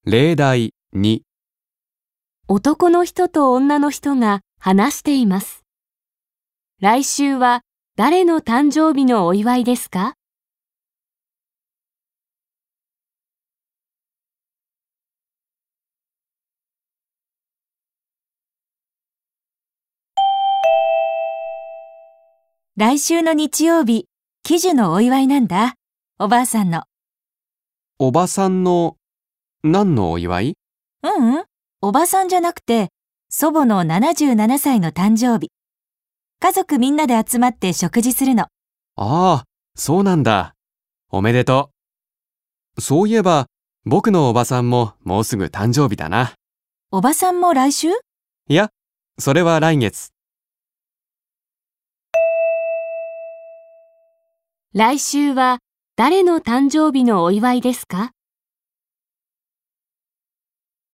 例題2、 男の人と女の人が話しています。来週は誰の誕生日のお祝いですか？ 来週の日曜日、喜寿のお祝いなんだ。おばあさんの。 おばさんの何のお祝い？ おばさんじゃなくて、祖母の77歳の誕生日。家族みんなで集まって食事するの。 ああ、そうなんだ。おめでとう。そういえば、僕のおばさんももうすぐ誕生日だな。 おばさんも来週？ いや、それは来月。 来週は誰の誕生日のお祝いですか？